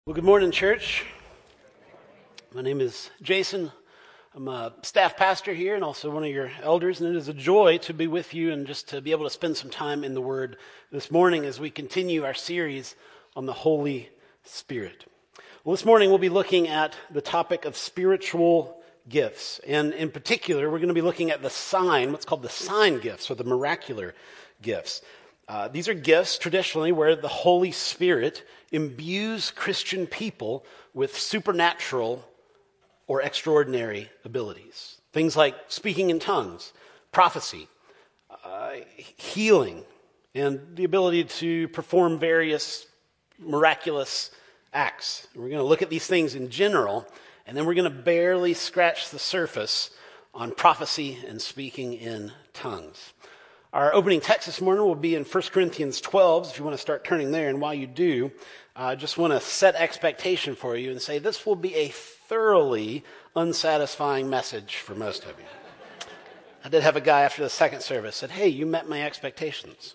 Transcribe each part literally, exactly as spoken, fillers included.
Well, good morning, church. My name is Jason. I'm a staff pastor here and also one of your elders, and it is a joy to be with you and just to be able to spend some time in the Word this morning as we continue our series on the Holy Spirit. Well, this morning we'll be looking at the topic of spiritual gifts, and in particular, we're going to be looking at the sign, what's called the sign gifts, or the miracular gifts. Uh, these are gifts, traditionally, where the Holy Spirit imbues Christian people with supernatural or extraordinary abilities. Things like speaking in tongues, prophecy, uh, healing, and the ability to perform various miraculous acts. We're going to look at these things in general, and then we're going to barely scratch the surface on prophecy and speaking in tongues. Our opening text this morning will be in First Corinthians twelve, if you want to start turning there. And while you do, I uh, just want to set expectation for you and say this will be a thoroughly unsatisfying message for most of you. I did have a guy after the second service said, hey, you met my expectations.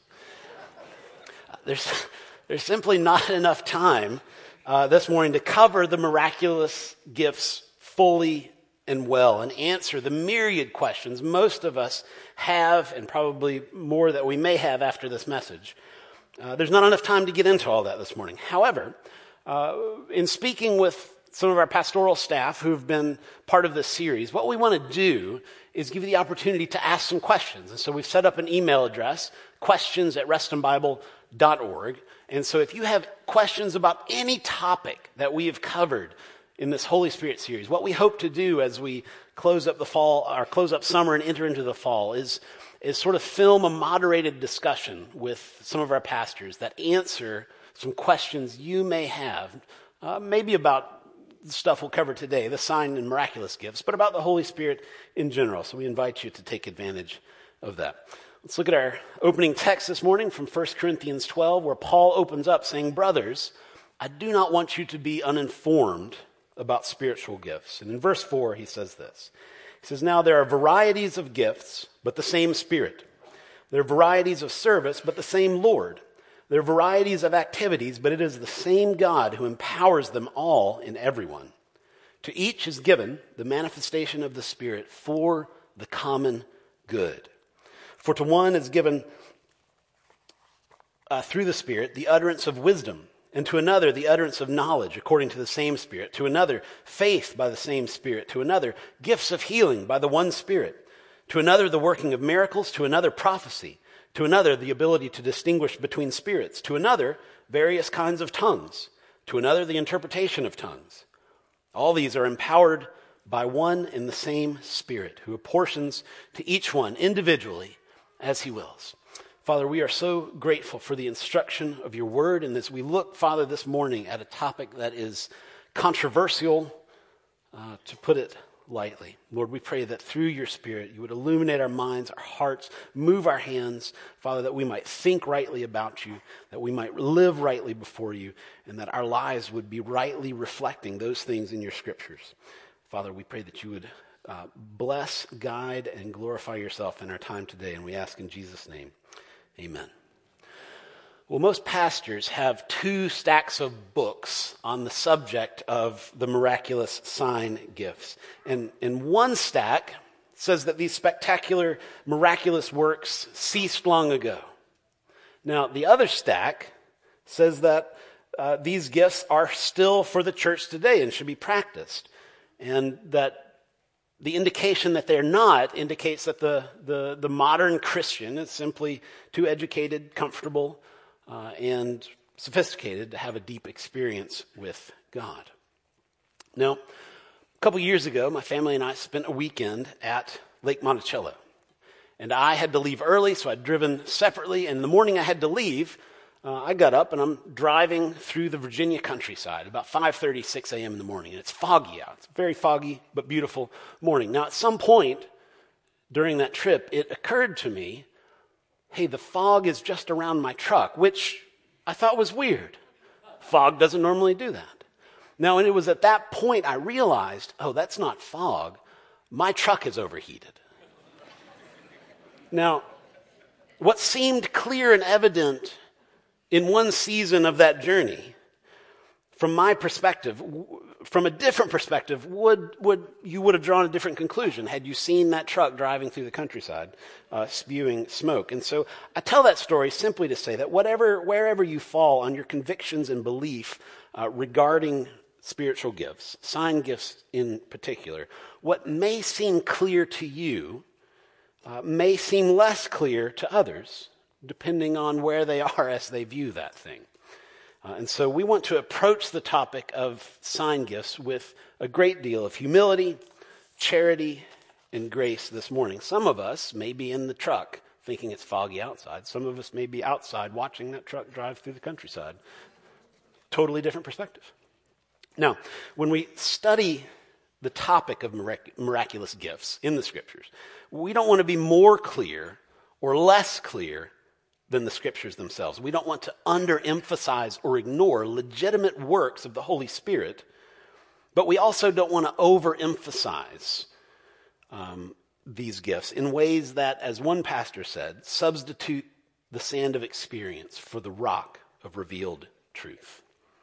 Uh, there's, there's simply not enough time uh, this morning to cover the miraculous gifts fully and well and answer the myriad questions most of us have, and probably more that we may have after this message. Uh, there's not enough time to get into all that this morning. However, uh, in speaking with some of our pastoral staff who've been part of this series, what we want to do is give you the opportunity to ask some questions. And so we've set up an email address, questions at reston bible dot org. And so if you have questions about any topic that we have covered in this Holy Spirit series, what we hope to do as we close up the fall, or close up summer and enter into the fall, is, is sort of film a moderated discussion with some of our pastors that answer some questions you may have, uh, maybe about the stuff we'll cover today, the sign and miraculous gifts, but about the Holy Spirit in general. So we invite you to take advantage of that. Let's look at our opening text this morning from First Corinthians twelve, where Paul opens up saying, brothers, I do not want you to be uninformed about spiritual gifts. And in verse four, he says this. He says, now there are varieties of gifts, but the same Spirit. There are varieties of service, but the same Lord. There are varieties of activities, but it is the same God who empowers them all in everyone. To each is given the manifestation of the Spirit for the common good. For to one is given uh, through the Spirit the utterance of wisdom, and to another, the utterance of knowledge according to the same Spirit. To another, faith by the same Spirit. To another, gifts of healing by the one Spirit. To another, the working of miracles. To another, prophecy. To another, the ability to distinguish between spirits. To another, various kinds of tongues. To another, the interpretation of tongues. All these are empowered by one and the same Spirit, who apportions to each one individually as he wills. Father, we are so grateful for the instruction of your word, and as we look, Father, this morning at a topic that is controversial, uh, to put it lightly. Lord, we pray that through your Spirit, you would illuminate our minds, our hearts, move our hands, Father, that we might think rightly about you, that we might live rightly before you, and that our lives would be rightly reflecting those things in your scriptures. Father, we pray that you would uh, bless, guide, and glorify yourself in our time today, and we ask in Jesus' name. Amen. Well, most pastors have two stacks of books on the subject of the miraculous sign gifts. And, and one stack says that these spectacular, miraculous works ceased long ago. Now, the other stack says that uh, these gifts are still for the church today and should be practiced. And that the indication that they're not indicates that the, the, the modern Christian is simply too educated, comfortable, uh, and sophisticated to have a deep experience with God. Now, a couple years ago, my family and I spent a weekend at Lake Monticello. And I had to leave early, so I'd driven separately. And the morning I had to leave, Uh, I got up and I'm driving through the Virginia countryside about five thirty, six a.m. in the morning. And it's foggy out. It's a very foggy but beautiful morning. Now, at some point during that trip, it occurred to me, hey, the fog is just around my truck, which I thought was weird. Fog doesn't normally do that. Now, and it was at that point I realized, oh, that's not fog. My truck is overheated. Now, what seemed clear and evident in one season of that journey from my perspective, from a different perspective, would would you would have drawn a different conclusion had you seen that truck driving through the countryside, uh, spewing smoke. And so I tell that story simply to say that whatever, wherever you fall on your convictions and belief uh, regarding spiritual gifts, sign gifts in particular, what may seem clear to you uh, may seem less clear to others, depending on where they are as they view that thing. Uh, and so we want to approach the topic of sign gifts with a great deal of humility, charity, and grace this morning. Some of us may be in the truck thinking it's foggy outside. Some of us may be outside watching that truck drive through the countryside. Totally different perspective. Now, when we study the topic of mirac- miraculous gifts in the Scriptures, we don't want to be more clear or less clear than the Scriptures themselves. We don't want to underemphasize or ignore legitimate works of the Holy Spirit, but we also don't want to overemphasize um, these gifts in ways that, as one pastor said, substitute the sand of experience for the rock of revealed truth.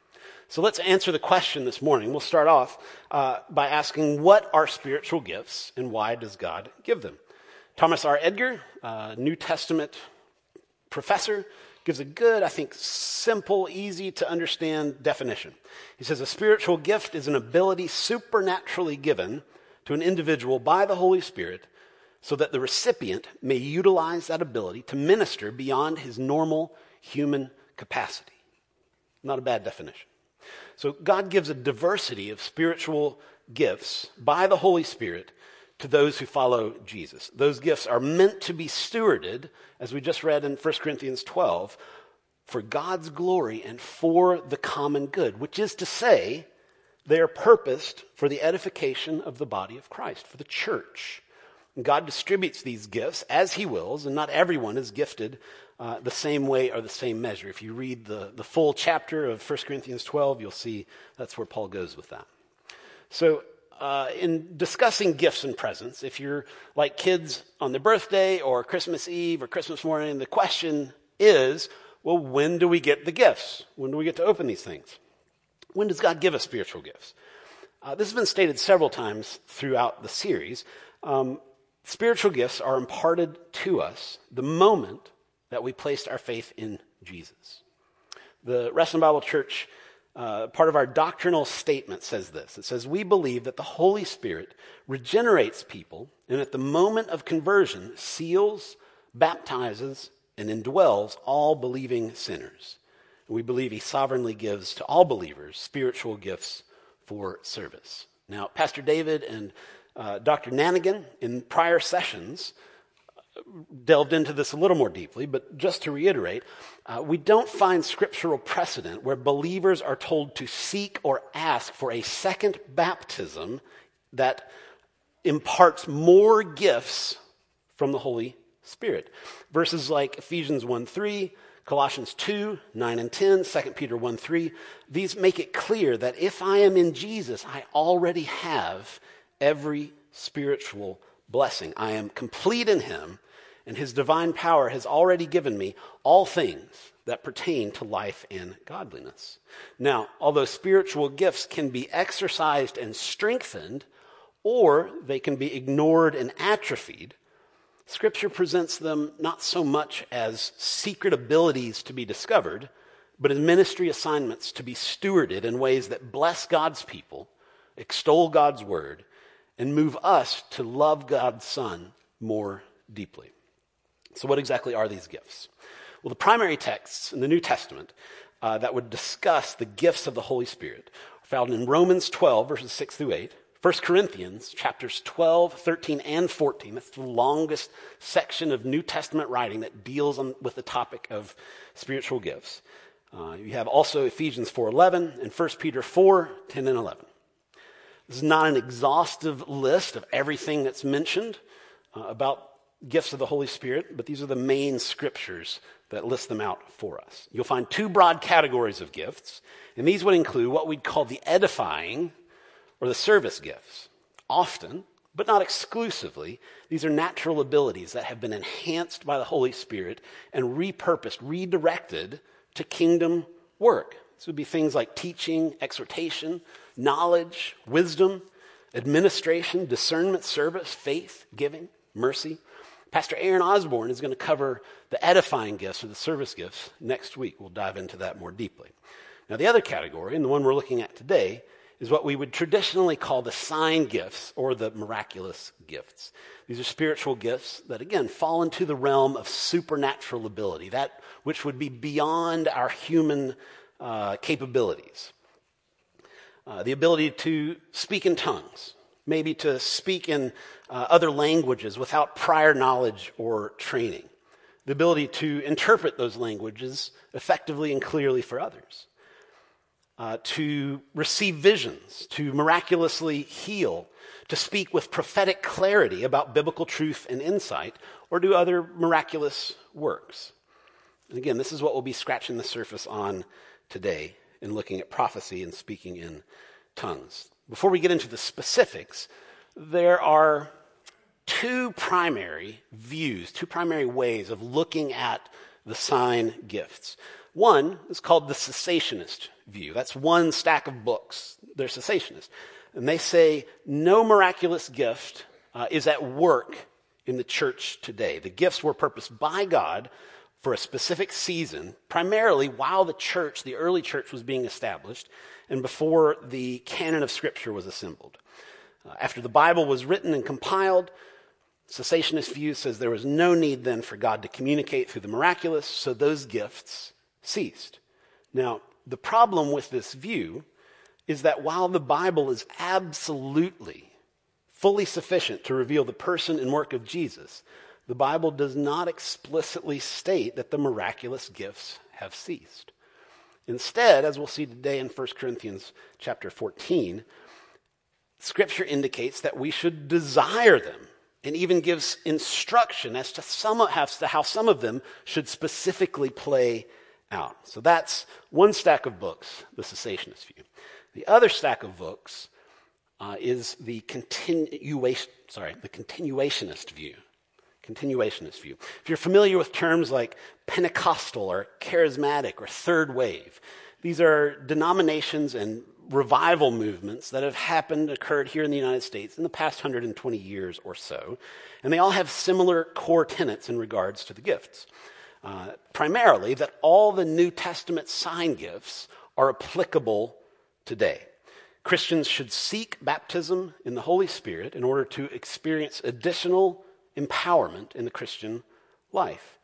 So let's answer the question this morning. We'll start off uh, by asking, what are spiritual gifts and why does God give them? Thomas R. Edgar, uh, New Testament professor, gives a good, I think, simple, easy to understand definition. He says a spiritual gift is an ability supernaturally given to an individual by the Holy Spirit so that the recipient may utilize that ability to minister beyond his normal human capacity. Not a bad definition. So God gives a diversity of spiritual gifts by the Holy Spirit to those who follow Jesus. Those gifts are meant to be stewarded, as we just read in First Corinthians twelve, for God's glory and for the common good, which is to say, they are purposed for the edification of the body of Christ, for the church. And God distributes these gifts as he wills, and not everyone is gifted uh, the same way or the same measure. If you read the, the full chapter of First Corinthians twelve, you'll see that's where Paul goes with that. So, Uh, in discussing gifts and presents, if you're like kids on their birthday or Christmas Eve or Christmas morning, the question is, well, when do we get the gifts? When do we get to open these things? When does God give us spiritual gifts? Uh, this has been stated several times throughout the series. Um, spiritual gifts are imparted to us the moment that we placed our faith in Jesus. The Wrestling Bible Church Uh, part of our doctrinal statement says this. It says, we believe that the Holy Spirit regenerates people and at the moment of conversion seals, baptizes, and indwells all believing sinners. And we believe he sovereignly gives to all believers spiritual gifts for service. Now, Pastor David and uh, Doctor Nanigan in prior sessions delved into this a little more deeply, but just to reiterate, uh, we don't find scriptural precedent where believers are told to seek or ask for a second baptism that imparts more gifts from the Holy Spirit. Verses like Ephesians one three, Colossians two, nine and ten, Second Peter one three, these make it clear that if I am in Jesus, I already have every spiritual blessing. I am complete in him, and his divine power has already given me all things that pertain to life and godliness. Now, although spiritual gifts can be exercised and strengthened, or they can be ignored and atrophied, Scripture presents them not so much as secret abilities to be discovered, but as ministry assignments to be stewarded in ways that bless God's people, extol God's word, and move us to love God's Son more deeply. So what exactly are these gifts? Well, the primary texts in the New Testament uh, that would discuss the gifts of the Holy Spirit are found in Romans twelve, verses six through eight, First Corinthians chapters twelve, thirteen, and fourteen. That's the longest section of New Testament writing that deals on, with the topic of spiritual gifts. Uh, you have also Ephesians four eleven and First Peter four, ten, and eleven. This is not an exhaustive list of everything that's mentioned uh, about gifts of the Holy Spirit, but these are the main scriptures that list them out for us. You'll find two broad categories of gifts, and these would include what we'd call the edifying or the service gifts. Often, but not exclusively, these are natural abilities that have been enhanced by the Holy Spirit and repurposed, redirected to kingdom work. This would be things like teaching, exhortation, knowledge, wisdom, administration, discernment, service, faith, giving, mercy. Pastor Aaron Osborne is going to cover the edifying gifts or the service gifts next week. We'll dive into that more deeply. Now, the other category, and the one we're looking at today, is what we would traditionally call the sign gifts or the miraculous gifts. These are spiritual gifts that, again, fall into the realm of supernatural ability, that which would be beyond our human uh, capabilities. Uh, the ability to speak in tongues, maybe to speak in uh, other languages without prior knowledge or training. The ability to interpret those languages effectively and clearly for others. Uh, to receive visions, to miraculously heal, to speak with prophetic clarity about biblical truth and insight, or do other miraculous works. And again, this is what we'll be scratching the surface on today in looking at prophecy and speaking in tongues. Before we get into the specifics, there are two primary views, two primary ways of looking at the sign gifts. One is called the cessationist view. That's one stack of books. They're cessationist. And they say no miraculous gift uh, is at work in the church today. The gifts were purposed by God for a specific season, primarily while the church, the early church, was being established and before the canon of Scripture was assembled. Uh, after the Bible was written and compiled, cessationist view says there was no need then for God to communicate through the miraculous, so those gifts ceased. Now, the problem with this view is that while the Bible is absolutely fully sufficient to reveal the person and work of Jesus, the Bible does not explicitly state that the miraculous gifts have ceased. Instead, as we'll see today in First Corinthians chapter fourteen, Scripture indicates that we should desire them and even gives instruction as to, some, as to how some of them should specifically play out. So that's one stack of books, the cessationist view. The other stack of books uh, is the continuation, sorry, the continuationist view. Continuationist view. If you're familiar with terms like Pentecostal or charismatic or third wave, these are denominations and revival movements that have happened, occurred here in the United States in the past one hundred twenty years or so, and they all have similar core tenets in regards to the gifts. Uh, primarily that all the New Testament sign gifts are applicable today. Christians should seek baptism in the Holy Spirit in order to experience additional empowerment in the Christian life.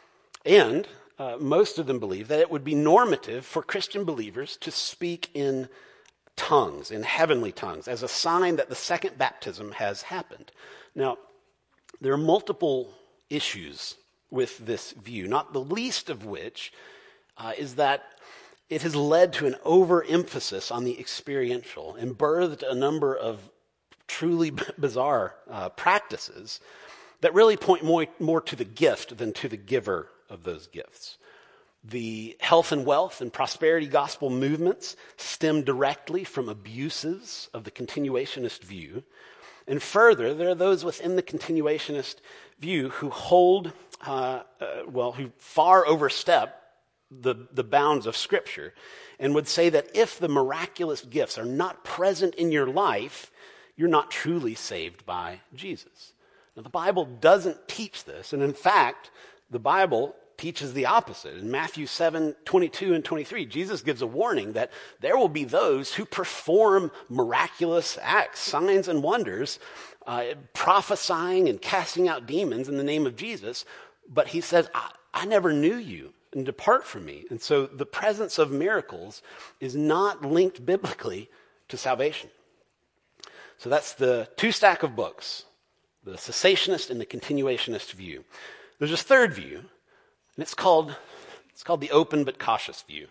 And uh, most of them believe that it would be normative for Christian believers to speak in tongues, in heavenly tongues, as a sign that the second baptism has happened. Now, there are multiple issues with this view, not the least of which uh, is that it has led to an overemphasis on the experiential and birthed a number of truly bizarre uh, practices that really point more, more to the gift than to the giver of those gifts. The health and wealth and prosperity gospel movements stem directly from abuses of the continuationist view. And further, there are those within the continuationist view who hold, uh, uh, well, who far overstep the, the bounds of Scripture and would say that if the miraculous gifts are not present in your life, you're not truly saved by Jesus. Now, the Bible doesn't teach this, and in fact, the Bible teaches the opposite. In Matthew seven, twenty-two and twenty-three, Jesus gives a warning that there will be those who perform miraculous acts, signs and wonders, uh, prophesying and casting out demons in the name of Jesus. But he says, I, I never knew you, and depart from me. And so the presence of miracles is not linked biblically to salvation. So that's the two stack of books, the cessationist and the continuationist view. There's a third view, and it's called, it's called the open but cautious view.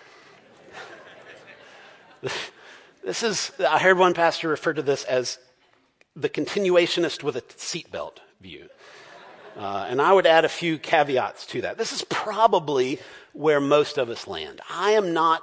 This is, I heard one pastor refer to this as the continuationist with a seatbelt view. Uh, and I would add a few caveats to that. This is probably where most of us land. I am not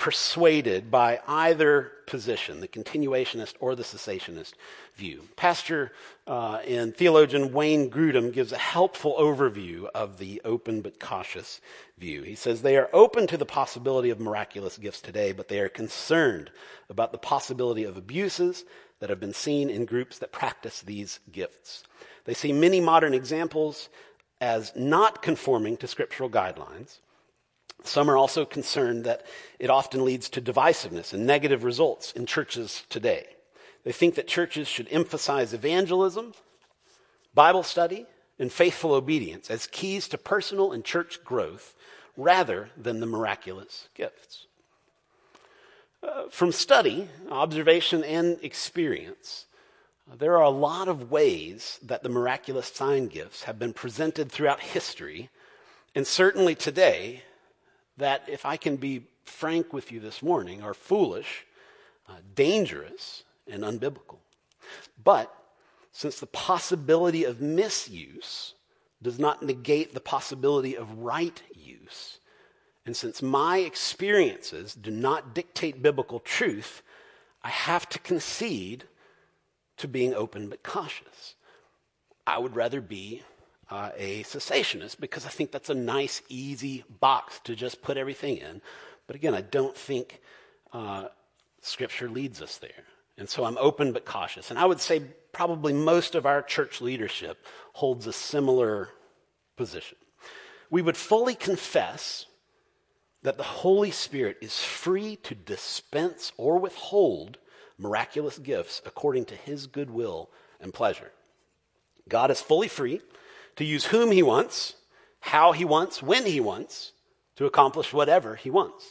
persuaded by either position, the continuationist or the cessationist view. Pastor uh, and theologian Wayne Grudem gives a helpful overview of the open but cautious view. He says they are open to the possibility of miraculous gifts today, but they are concerned about the possibility of abuses that have been seen in groups that practice these gifts. They see many modern examples as not conforming to scriptural guidelines. Some are also concerned that it often leads to divisiveness and negative results in churches today. They think that churches should emphasize evangelism, Bible study, and faithful obedience as keys to personal and church growth rather than the miraculous gifts. Uh, from study, observation, and experience, uh, there are a lot of ways that the miraculous sign gifts have been presented throughout history, and certainly today, that, if I can be frank with you this morning, are foolish, uh, dangerous, and unbiblical. But since the possibility of misuse does not negate the possibility of right use, and since my experiences do not dictate biblical truth, I have to concede to being open but cautious. I would rather be uh, a cessationist because I think that's a nice, easy box to just put everything in. But again, I don't think uh, Scripture leads us there. And so I'm open but cautious. And I would say probably most of our church leadership holds a similar position. We would fully confess that the Holy Spirit is free to dispense or withhold miraculous gifts according to his good will and pleasure. God is fully free to use whom he wants, how he wants, when he wants, to accomplish whatever he wants.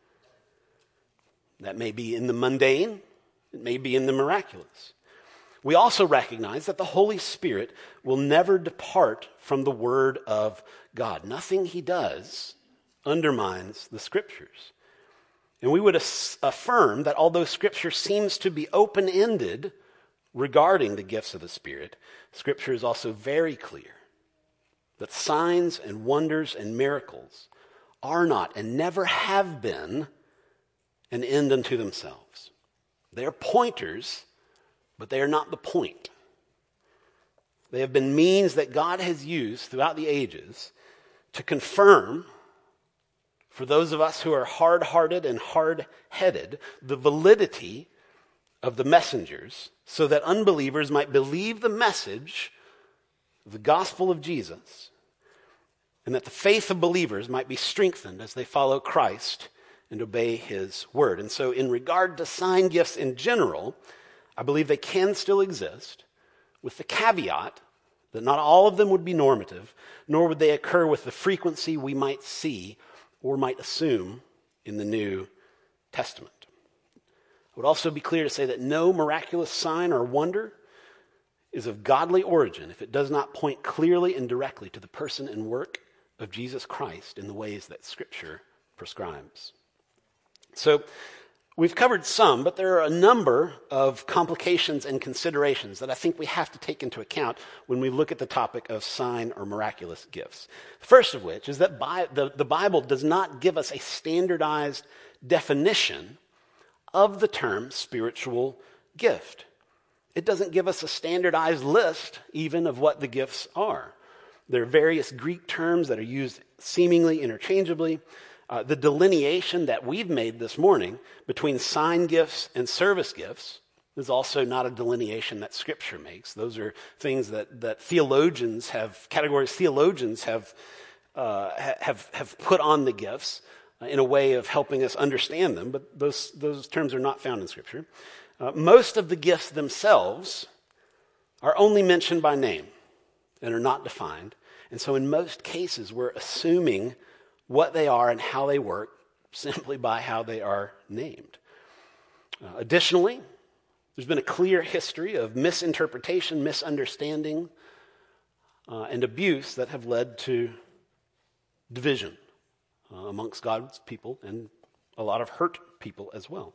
That may be in the mundane, it may be in the miraculous. We also recognize that the Holy Spirit will never depart from the Word of God. Nothing he does undermines the Scriptures. And we would ass- affirm that although Scripture seems to be open-ended regarding the gifts of the Spirit, Scripture is also very clear that signs and wonders and miracles are not and never have been an end unto themselves. They are pointers, but they are not the point. They have been means that God has used throughout the ages to confirm, for those of us who are hard-hearted and hard-headed, the validity of the messengers so that unbelievers might believe the message of the gospel of Jesus and that the faith of believers might be strengthened as they follow Christ and obey his word. And so in regard to sign gifts in general, I believe they can still exist, with the caveat that not all of them would be normative, nor would they occur with the frequency we might see or might assume in the New Testament. It would also be clear to say that no miraculous sign or wonder is of godly origin if it does not point clearly and directly to the person and work of Jesus Christ in the ways that Scripture prescribes. So we've covered some, but there are a number of complications and considerations that I think we have to take into account when we look at the topic of sign or miraculous gifts. The first of which is that Bi- the, the Bible does not give us a standardized definition of the term spiritual gift. It doesn't give us a standardized list even of what the gifts are. There are various Greek terms that are used seemingly interchangeably. Uh, the delineation that we've made this morning between sign gifts and service gifts is also not a delineation that Scripture makes. Those are things that, that theologians have, categories theologians have, uh, have, have put on the gifts in a way of helping us understand them, but those, those terms are not found in Scripture. Uh, most of the gifts themselves are only mentioned by name and are not defined. And so in most cases, we're assuming what they are and how they work simply by how they are named. Uh, additionally, there's been a clear history of misinterpretation, misunderstanding, uh, and abuse that have led to division uh, amongst God's people and a lot of hurt people as well.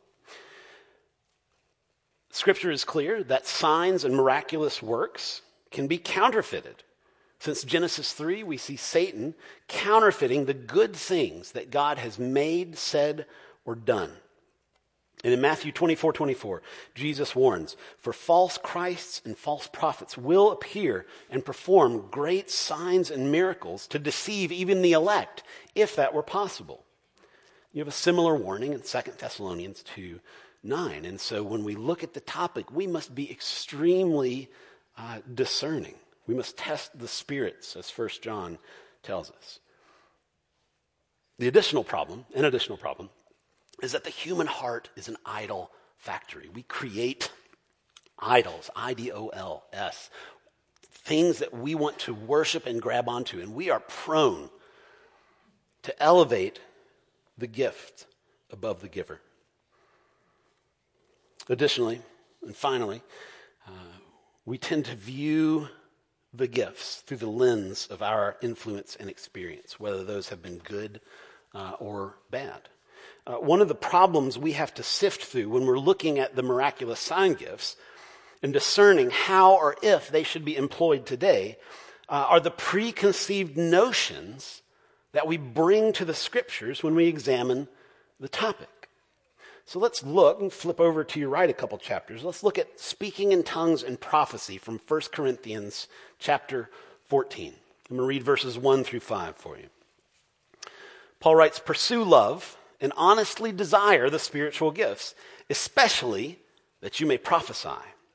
Scripture is clear that signs and miraculous works can be counterfeited. Since Genesis three, we see Satan counterfeiting the good things that God has made, said, or done. And in Matthew twenty-four twenty-four, Jesus warns, "For false Christs and false prophets will appear and perform great signs and miracles to deceive even the elect, if that were possible." You have a similar warning in Second Thessalonians two nine. And so when we look at the topic, we must be extremely uh, discerning. We must test the spirits, as First John tells us. The additional problem, an additional problem, is that the human heart is an idol factory. We create idols, I D O L S, things that we want to worship and grab onto, and we are prone to elevate the gift above the giver. Additionally, and finally, uh, we tend to view the gifts through the lens of our influence and experience, whether those have been good uh, or bad. Uh, one of the problems we have to sift through when we're looking at the miraculous sign gifts and discerning how or if they should be employed today uh, are the preconceived notions that we bring to the scriptures when we examine the topic. So let's look and flip over to your right a couple chapters. Let's look at speaking in tongues and prophecy from First Corinthians chapter fourteen. I'm going to read verses one through five for you. Paul writes, "Pursue love and honestly desire the spiritual gifts, especially that you may prophesy.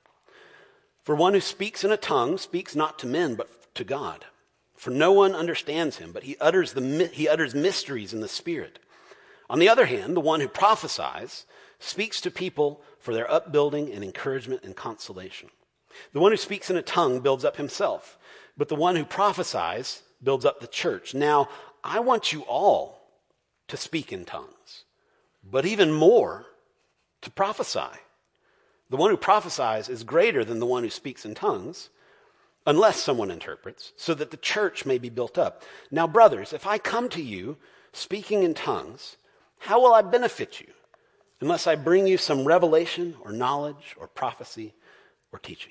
For one who speaks in a tongue speaks not to men, but to God. For no one understands him, but he utters the he utters mysteries in the Spirit. On the other hand, the one who prophesies speaks to people for their upbuilding and encouragement and consolation. The one who speaks in a tongue builds up himself, but the one who prophesies builds up the church. Now, I want you all to speak in tongues, but even more to prophesy. The one who prophesies is greater than the one who speaks in tongues, unless someone interprets, so that the church may be built up. Now, brothers, if I come to you speaking in tongues, how will I benefit you unless I bring you some revelation or knowledge or prophecy or teaching?"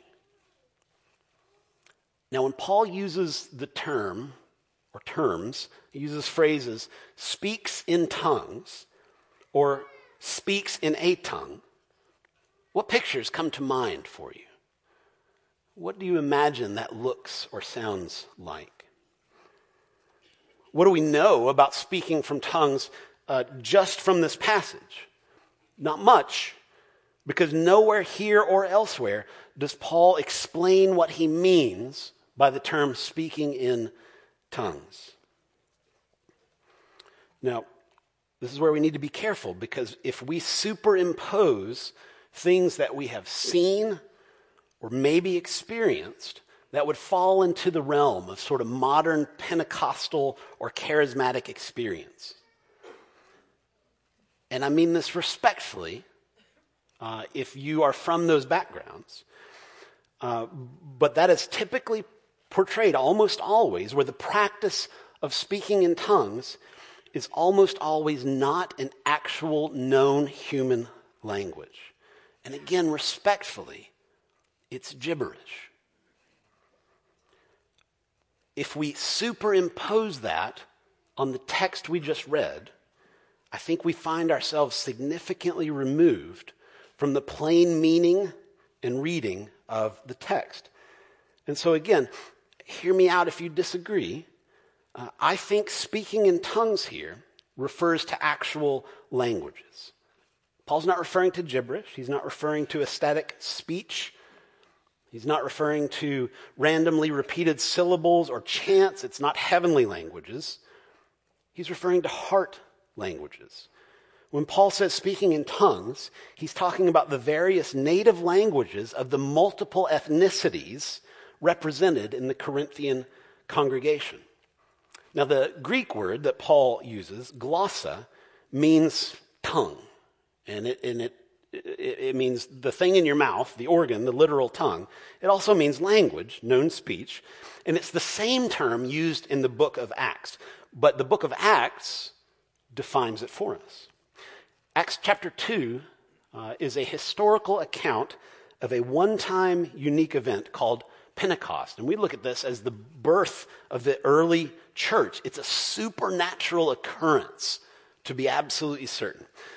Now, when Paul uses the term or terms, he uses phrases speaks in tongues or speaks in a tongue, what pictures come to mind for you? What do you imagine that looks or sounds like? What do we know about speaking from tongues uh, just from this passage? Not much, because nowhere here or elsewhere does Paul explain what he means by the term speaking in tongues. Now, this is where we need to be careful, because if we superimpose things that we have seen or maybe experienced, that would fall into the realm of sort of modern Pentecostal or charismatic experience. And I mean this respectfully, uh, if you are from those backgrounds. Uh, but that is typically portrayed almost always where the practice of speaking in tongues is almost always not an actual known human language. And again, respectfully, it's gibberish. If we superimpose that on the text we just read, I think we find ourselves significantly removed from the plain meaning and reading of the text. And so again, hear me out if you disagree. Uh, I think speaking in tongues here refers to actual languages. Paul's not referring to gibberish. He's not referring to ecstatic speech. He's not referring to randomly repeated syllables or chants. It's not heavenly languages. He's referring to heart languages. When Paul says speaking in tongues, he's talking about the various native languages of the multiple ethnicities represented in the Corinthian congregation. Now, the Greek word that Paul uses, glossa, means tongue. And it, and it, it, it means the thing in your mouth, the organ, the literal tongue. It also means language, known speech. And it's the same term used in the book of Acts. But the book of Acts defines it for us. Acts chapter two uh, is a historical account of a one-time unique event called Pentecost. And we look at this as the birth of the early church. It's a supernatural occurrence, to be absolutely certain.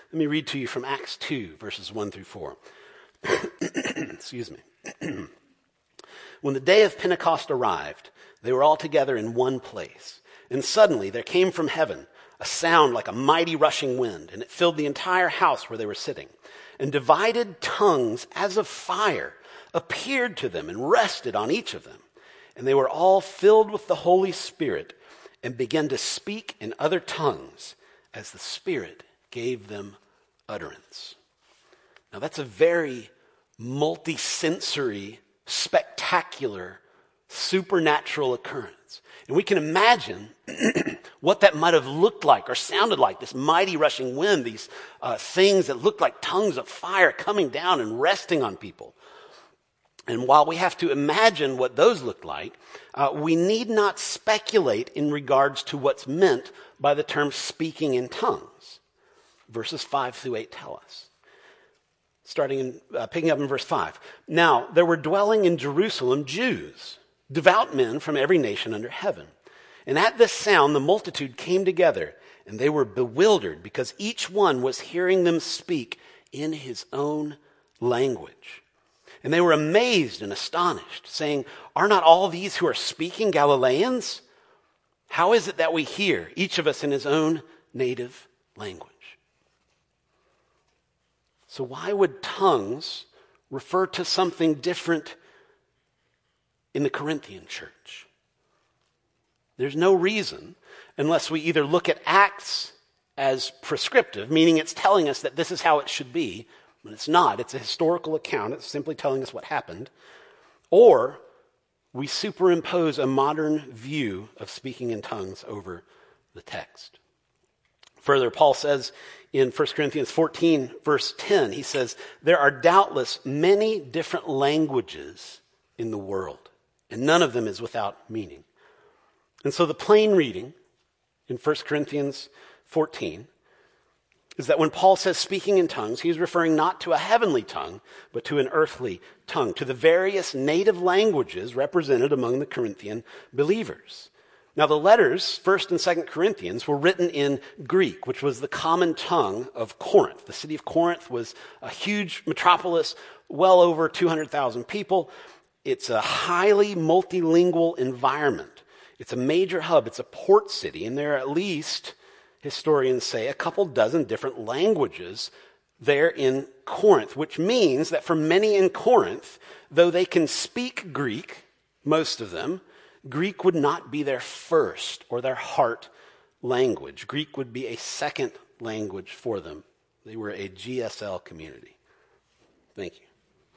Let me read to you from Acts two, verses one through four. Excuse me. When the day of Pentecost arrived, they were all together in one place. And suddenly there came from heaven a sound like a mighty rushing wind, and it filled the entire house where they were sitting. And divided tongues as of fire appeared to them and rested on each of them. And they were all filled with the Holy Spirit and began to speak in other tongues as the Spirit gave them utterance. Now that's a very multi-sensory, spectacular, supernatural occurrence. And we can imagine what that might have looked like or sounded like, this mighty rushing wind, these uh, things that looked like tongues of fire coming down and resting on people. And while we have to imagine what those looked like, uh, we need not speculate in regards to what's meant by the term speaking in tongues. Verses five through eight tell us. Starting in, uh, picking up in verse five. Now, there were dwelling in Jerusalem Jews, devout men from every nation under heaven. And at this sound, the multitude came together, and they were bewildered because each one was hearing them speak in his own language. And they were amazed and astonished, saying, "Are not all these who are speaking Galileans? How is it that we hear, each of us in his own native language?" So why would tongues refer to something different in the Corinthian church? There's no reason, unless we either look at Acts as prescriptive, meaning it's telling us that this is how it should be, but it's not. It's a historical account. It's simply telling us what happened. Or we superimpose a modern view of speaking in tongues over the text. Further, Paul says in First Corinthians fourteen, verse ten, he says, "There are doubtless many different languages in the world, and none of them is without meaning." And so the plain reading in First Corinthians fourteen is that when Paul says speaking in tongues, he's referring not to a heavenly tongue, but to an earthly tongue, to the various native languages represented among the Corinthian believers. Now the letters, First and Second Corinthians, were written in Greek, which was the common tongue of Corinth. The city of Corinth was a huge metropolis, well over two hundred thousand people. It's a highly multilingual environment. It's a major hub. It's a port city, and there are at least, historians say, a couple dozen different languages there in Corinth, which means that for many in Corinth, though they can speak Greek, most of them, Greek would not be their first or their heart language. Greek would be a second language for them. They were a G S L community. Thank you.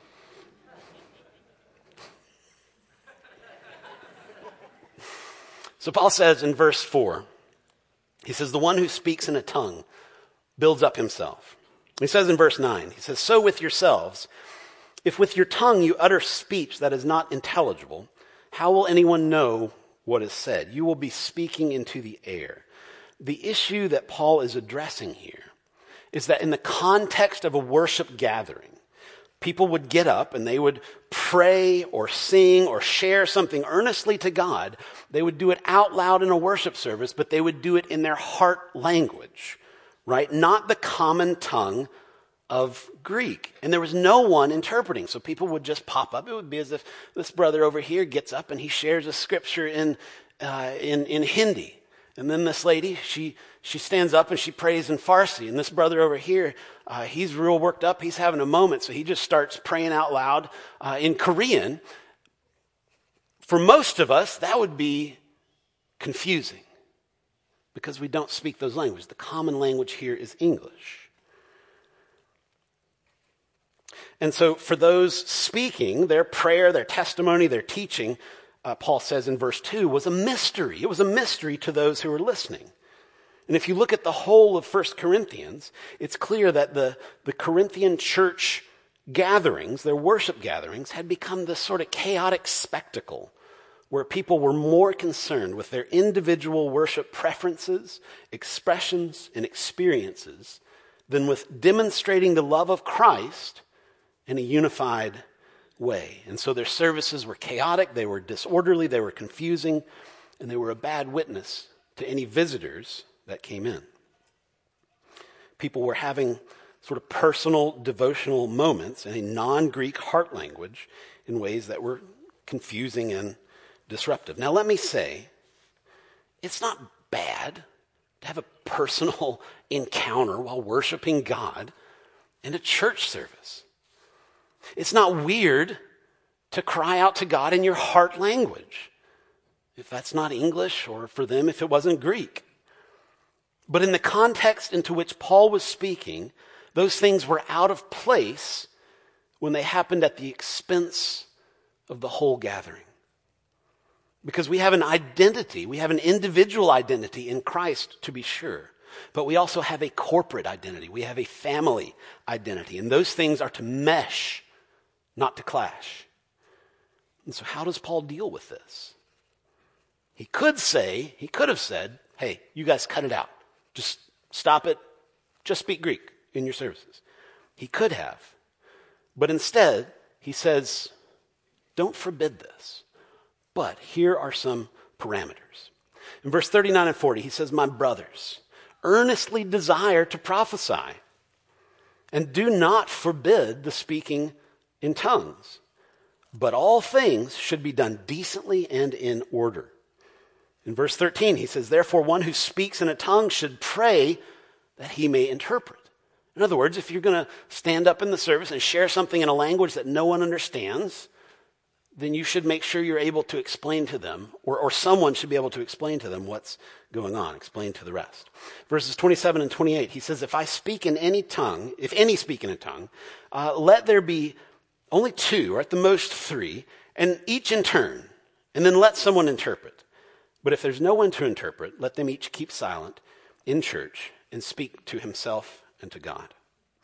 So Paul says in verse four, he says, "The one who speaks in a tongue builds up himself." He says in verse nine, he says, "So with yourselves, if with your tongue you utter speech that is not intelligible, how will anyone know what is said? You will be speaking into the air." The issue that Paul is addressing here is that in the context of a worship gathering, people would get up and they would pray or sing or share something earnestly to God. They would do it out loud in a worship service, but they would do it in their heart language, right? Not the common tongue of Greek. And there was no one interpreting. So people would just pop up. It would be as if this brother over here gets up and he shares a scripture in uh, in, in Hindi. And then this lady, she she stands up and she prays in Farsi. And this brother over here, uh, he's real worked up. He's having a moment. So he just starts praying out loud uh, in Korean. For most of us, that would be confusing because we don't speak those languages. The common language here is English. And so for those speaking, their prayer, their testimony, their teaching, uh, Paul says in verse two, was a mystery. It was a mystery to those who were listening. And if you look at the whole of First Corinthians, it's clear that the, the Corinthian church gatherings, their worship gatherings, had become this sort of chaotic spectacle where people were more concerned with their individual worship preferences, expressions, and experiences than with demonstrating the love of Christ in a unified way. And so their services were chaotic, they were disorderly, they were confusing, and they were a bad witness to any visitors that came in. People were having sort of personal devotional moments in a non-Greek heart language in ways that were confusing and disruptive. Now let me say, it's not bad to have a personal encounter while worshiping God in a church service. It's not weird to cry out to God in your heart language, if that's not English, or for them if it wasn't Greek. But in the context into which Paul was speaking, those things were out of place when they happened at the expense of the whole gathering. Because we have an identity, we have an individual identity in Christ, to be sure. But we also have a corporate identity. We have a family identity. And those things are to mesh, not to clash. And so how does Paul deal with this? He could say, he could have said, hey, you guys cut it out. Just stop it. Just speak Greek in your services. He could have. But instead, he says, don't forbid this. But here are some parameters. In verse thirty-nine and forty, he says, my brothers, earnestly desire to prophesy, and do not forbid the speaking in tongues. But all things should be done decently and in order. In verse thirteen, he says, therefore one who speaks in a tongue should pray that he may interpret. In other words, if you're going to stand up in the service and share something in a language that no one understands, then you should make sure you're able to explain to them, or, or someone should be able to explain to them what's going on, explain to the rest. Verses twenty-seven and twenty-eight, he says, if I speak in any tongue, if any speak in a tongue, uh, let there be only two, or at the most three, and each in turn, and then let someone interpret. But if there's no one to interpret, let them each keep silent in church and speak to himself and to God.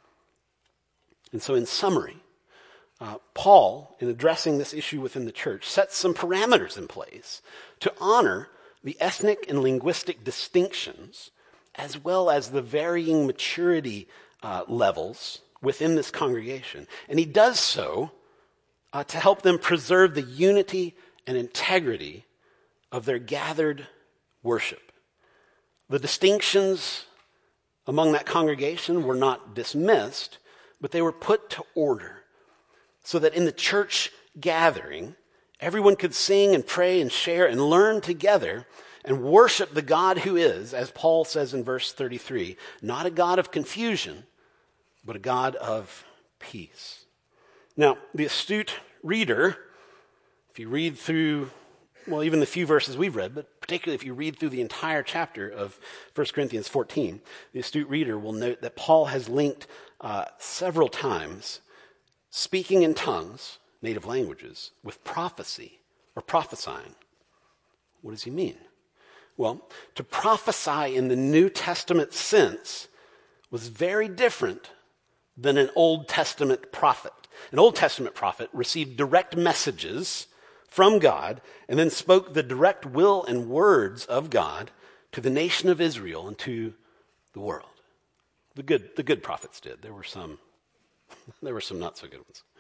And so in summary, uh, Paul, in addressing this issue within the church, sets some parameters in place to honor the ethnic and linguistic distinctions, as well as the varying maturity uh, levels within this congregation. And he does so uh, to help them preserve the unity and integrity of their gathered worship. The distinctions among that congregation were not dismissed, but they were put to order so that in the church gathering, everyone could sing and pray and share and learn together and worship the God who is, as Paul says in verse thirty-three, not a God of confusion, but a God of peace. Now, the astute reader, if you read through, well, even the few verses we've read, but particularly if you read through the entire chapter of First Corinthians fourteen, the astute reader will note that Paul has linked uh, several times speaking in tongues, native languages, with prophecy or prophesying. What does he mean? Well, to prophesy in the New Testament sense was very different than an Old Testament prophet. An Old Testament prophet received direct messages from God and then spoke the direct will and words of God to the nation of Israel and to the world. The good, the good prophets did. There were some, there were some not so good ones.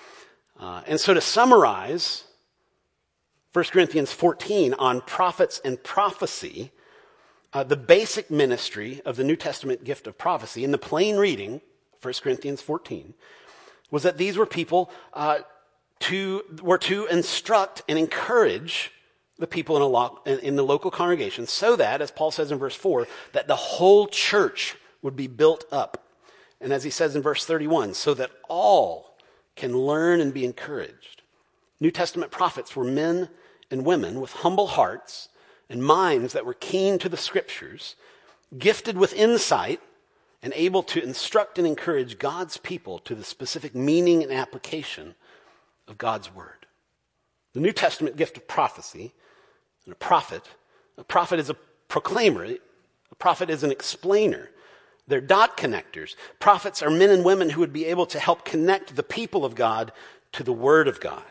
Uh, and so to summarize First Corinthians fourteen on prophets and prophecy, uh, the basic ministry of the New Testament gift of prophecy in the plain reading, First Corinthians fourteen, was that these were people uh, to were to instruct and encourage the people in, a lo- in the local congregation so that, as Paul says in verse four, that the whole church would be built up. And as he says in verse thirty-one, so that all can learn and be encouraged. New Testament prophets were men and women with humble hearts and minds that were keen to the scriptures, gifted with insight, and able to instruct and encourage God's people to the specific meaning and application of God's word. The New Testament gift of prophecy, and a prophet, a prophet is a proclaimer, a prophet is an explainer. They're dot connectors. Prophets are men and women who would be able to help connect the people of God to the word of God,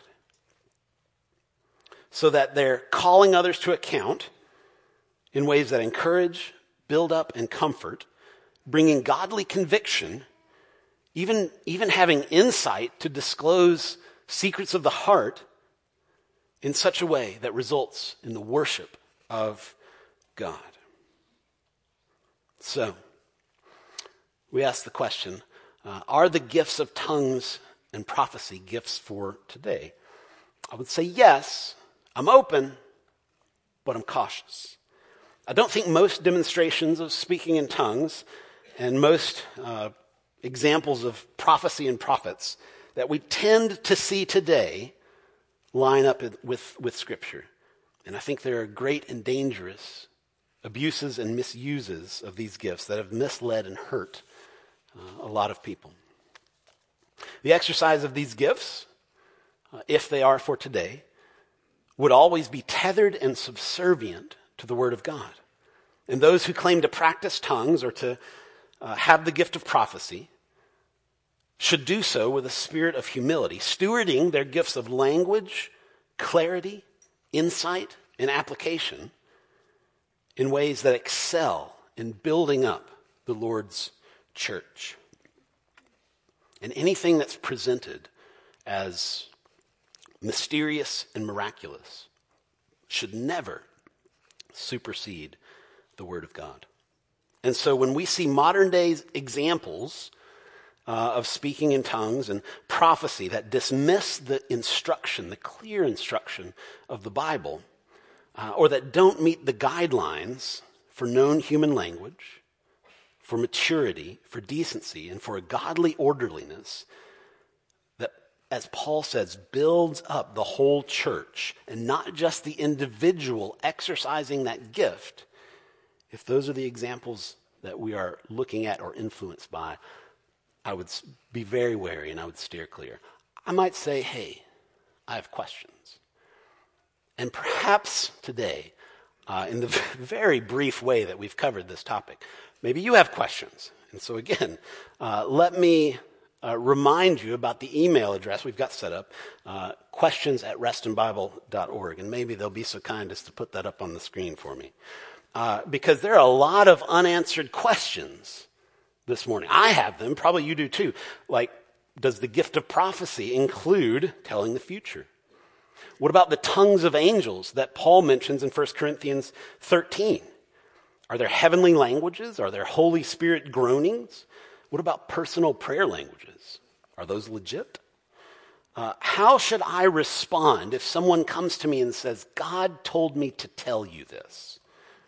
so that they're calling others to account in ways that encourage, build up, and comfort, bringing godly conviction, even, even having insight to disclose secrets of the heart in such a way that results in the worship of God. So, we ask the question, uh, are the gifts of tongues and prophecy gifts for today? I would say yes. I'm open, but I'm cautious. I don't think most demonstrations of speaking in tongues and most uh, examples of prophecy and prophets that we tend to see today line up with, with Scripture. And I think there are great and dangerous abuses and misuses of these gifts that have misled and hurt uh, a lot of people. The exercise of these gifts, uh, if they are for today, would always be tethered and subservient to the Word of God. And those who claim to practice tongues or to uh, have the gift of prophecy should do so with a spirit of humility, stewarding their gifts of language, clarity, insight, and application in ways that excel in building up the Lord's church. And anything that's presented as mysterious and miraculous should never supersede the Word of God. And so when we see modern day examples uh, of speaking in tongues and prophecy that dismiss the instruction, the clear instruction of the Bible, uh, or that don't meet the guidelines for known human language, for maturity, for decency, and for a godly orderliness, that, as Paul says, builds up the whole church and not just the individual exercising that gift. If those are the examples that we are looking at or influenced by, I would be very wary and I would steer clear. I might say, hey, I have questions. And perhaps today, uh, in the very brief way that we've covered this topic, maybe you have questions. And so again, uh, let me uh, remind you about the email address we've got set up, uh, questions at reston bible dot org. And maybe they'll be so kind as to put that up on the screen for me. Uh, because there are a lot of unanswered questions this morning. I have them, probably you do too. Like, does the gift of prophecy include telling the future? What about the tongues of angels that Paul mentions in First Corinthians thirteen? Are there heavenly languages? Are there Holy Spirit groanings? What about personal prayer languages? Are those legit? Uh, how should I respond if someone comes to me and says, God told me to tell you this?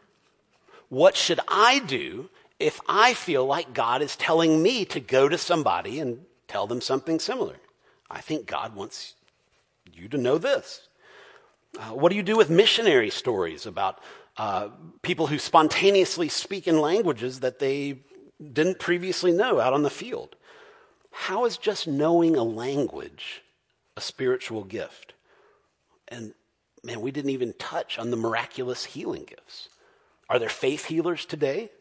What should I do if I feel like God is telling me to go to somebody and tell them something similar? I think God wants you to know this. Uh, what do you do with missionary stories about uh, people who spontaneously speak in languages that they didn't previously know out on the field? How is just knowing a language a spiritual gift? And man, we didn't even touch on the miraculous healing gifts. Are there faith healers today?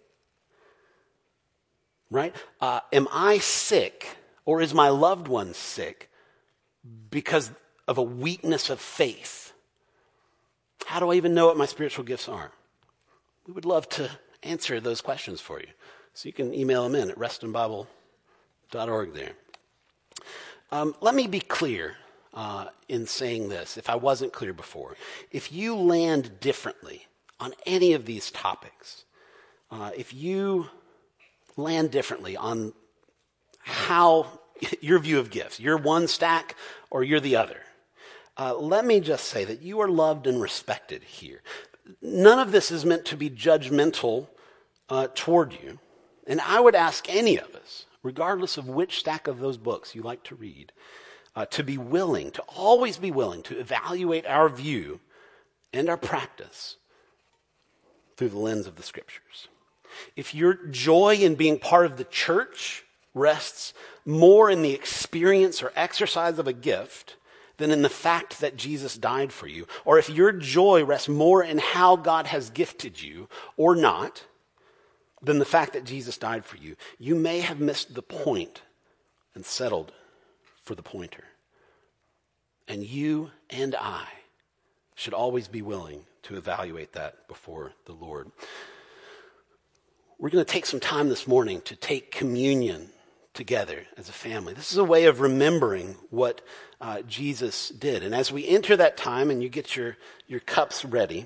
Right? Uh, am I sick, or is my loved one sick because of a weakness of faith? How do I even know what my spiritual gifts are? We would love to answer those questions for you. So you can email them in at reston bible dot org there. Um, let me be clear uh, in saying this, if I wasn't clear before. If you land differently on any of these topics, uh, if you land differently on how your view of gifts, you're one stack or you're the other, uh, let me just say that you are loved and respected here. None of this is meant to be judgmental uh, toward you. And I would ask any of us, regardless of which stack of those books you like to read, uh, to be willing, to always be willing to evaluate our view and our practice through the lens of the Scriptures. If your joy in being part of the church rests more in the experience or exercise of a gift than in the fact that Jesus died for you, or if your joy rests more in how God has gifted you or not than the fact that Jesus died for you, you may have missed the point and settled for the pointer. And you and I should always be willing to evaluate that before the Lord. We're going to take some time this morning to take communion together as a family. This is a way of remembering what uh, Jesus did. And as we enter that time and you get your, your cups ready,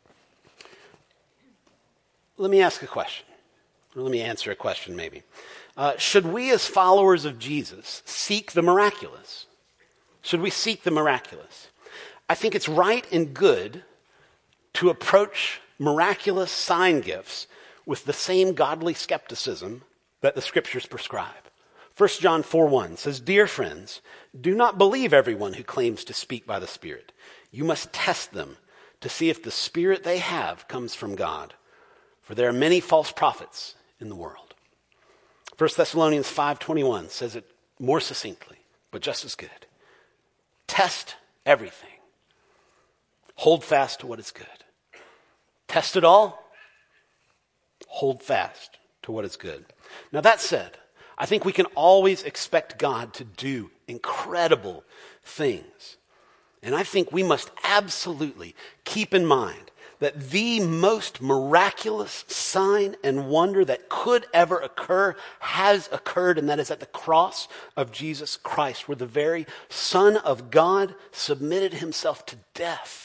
let me ask a question. Or let me answer a question maybe. Uh, should we as followers of Jesus seek the miraculous? Should we seek the miraculous? I think it's right and good to approach miraculous sign gifts with the same godly skepticism that the scriptures prescribe. First John four one says, "Dear friends, do not believe everyone who claims to speak by the Spirit. You must test them to see if the Spirit they have comes from God. For there are many false prophets in the world." First Thessalonians five twenty-one says it more succinctly, but just as good. Test everything. Hold fast to what is good. Test it all. Hold fast to what is good. Now that said, I think we can always expect God to do incredible things. And I think we must absolutely keep in mind that the most miraculous sign and wonder that could ever occur has occurred, and that is at the cross of Jesus Christ, where the very Son of God submitted himself to death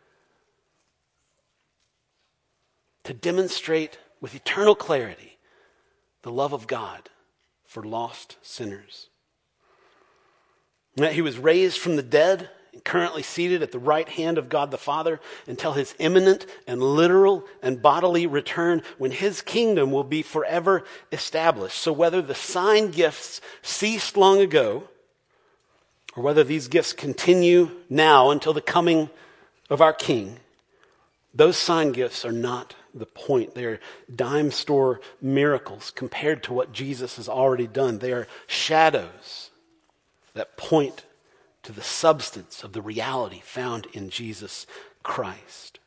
to demonstrate with eternal clarity the love of God for lost sinners. And that he was raised from the dead and currently seated at the right hand of God the Father until his imminent and literal and bodily return, when his kingdom will be forever established. So whether the sign gifts ceased long ago, or whether these gifts continue now until the coming of our King, those sign gifts are not the point. They are dime store miracles compared to what Jesus has already done. They are shadows that point to the substance of the reality found in Jesus Christ.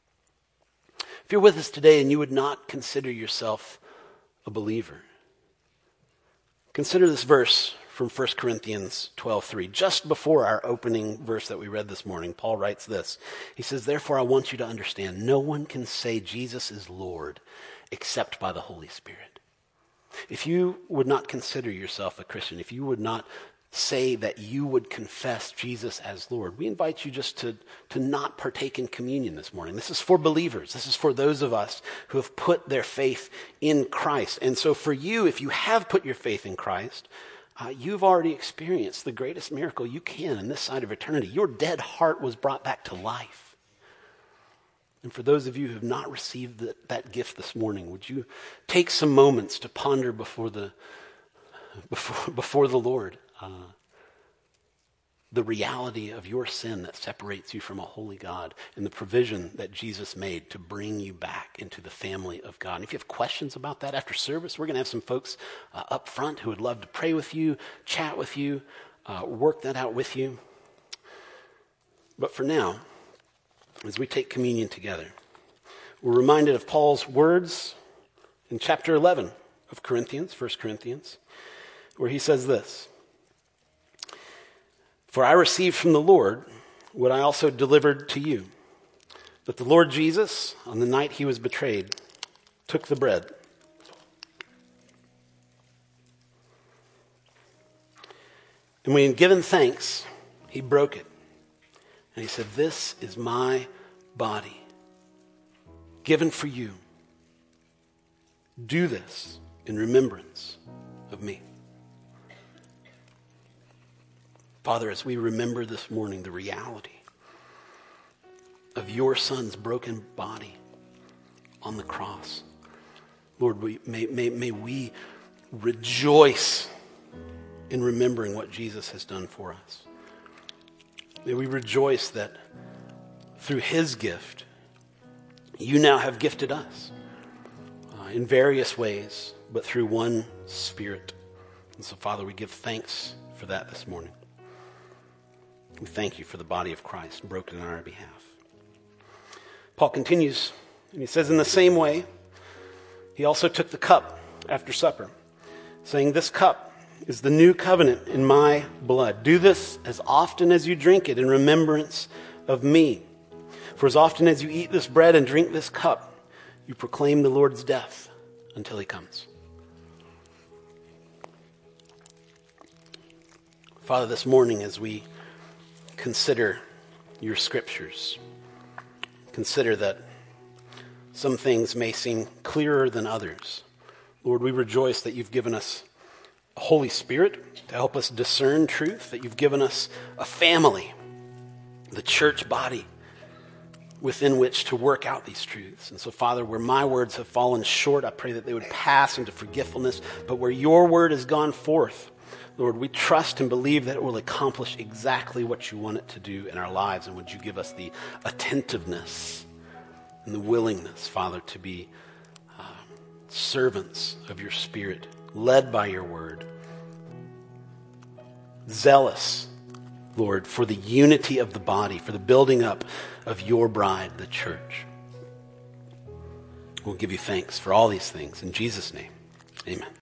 If you're with us today and you would not consider yourself a believer, consider this verse from First Corinthians twelve three. Just before our opening verse that we read this morning, Paul writes this. He says, "Therefore I want you to understand, no one can say Jesus is Lord except by the Holy Spirit." If you would not consider yourself a Christian, if you would not say that you would confess Jesus as Lord, we invite you just to, to not partake in communion this morning. This is for believers. This is for those of us who have put their faith in Christ. And so for you, if you have put your faith in Christ, Uh, you've already experienced the greatest miracle you can in this side of eternity. Your dead heart was brought back to life. And for those of you who have not received the, that gift this morning, would you take some moments to ponder before the before, before the Lord uh, the reality of your sin that separates you from a holy God, and the provision that Jesus made to bring you back into the family of God. And if you have questions about that after service, we're going to have some folks uh, up front who would love to pray with you, chat with you, uh, work that out with you. But for now, as we take communion together, we're reminded of Paul's words in chapter eleven of Corinthians, First Corinthians, where he says this: "For I received from the Lord what I also delivered to you, that the Lord Jesus, on the night he was betrayed, took the bread. And when he had given thanks, he broke it. And he said, 'This is my body, given for you. Do this in remembrance of me.'" Father, as we remember this morning the reality of your Son's broken body on the cross, Lord, we, may, may, may we rejoice in remembering what Jesus has done for us. May we rejoice that through his gift, you now have gifted us uh, in various ways, but through one Spirit. And so, Father, we give thanks for that this morning. We thank you for the body of Christ broken on our behalf. Paul continues, and he says, "In the same way, he also took the cup after supper, saying, 'This cup is the new covenant in my blood. Do this as often as you drink it in remembrance of me. For as often as you eat this bread and drink this cup, you proclaim the Lord's death until he comes.'" Father, this morning as we consider your scriptures, consider that some things may seem clearer than others. Lord, we rejoice that you've given us Holy Spirit to help us discern truth, that you've given us a family, the church body, within which to work out these truths. And so, Father, where my words have fallen short, I pray that they would pass into forgetfulness. But where your word has gone forth, Lord, we trust and believe that it will accomplish exactly what you want it to do in our lives. And would you give us the attentiveness and the willingness, Father, to be uh, servants of your Spirit, led by your word, zealous, Lord, for the unity of the body, for the building up of your bride, the church. We'll give you thanks for all these things. In Jesus' name, amen.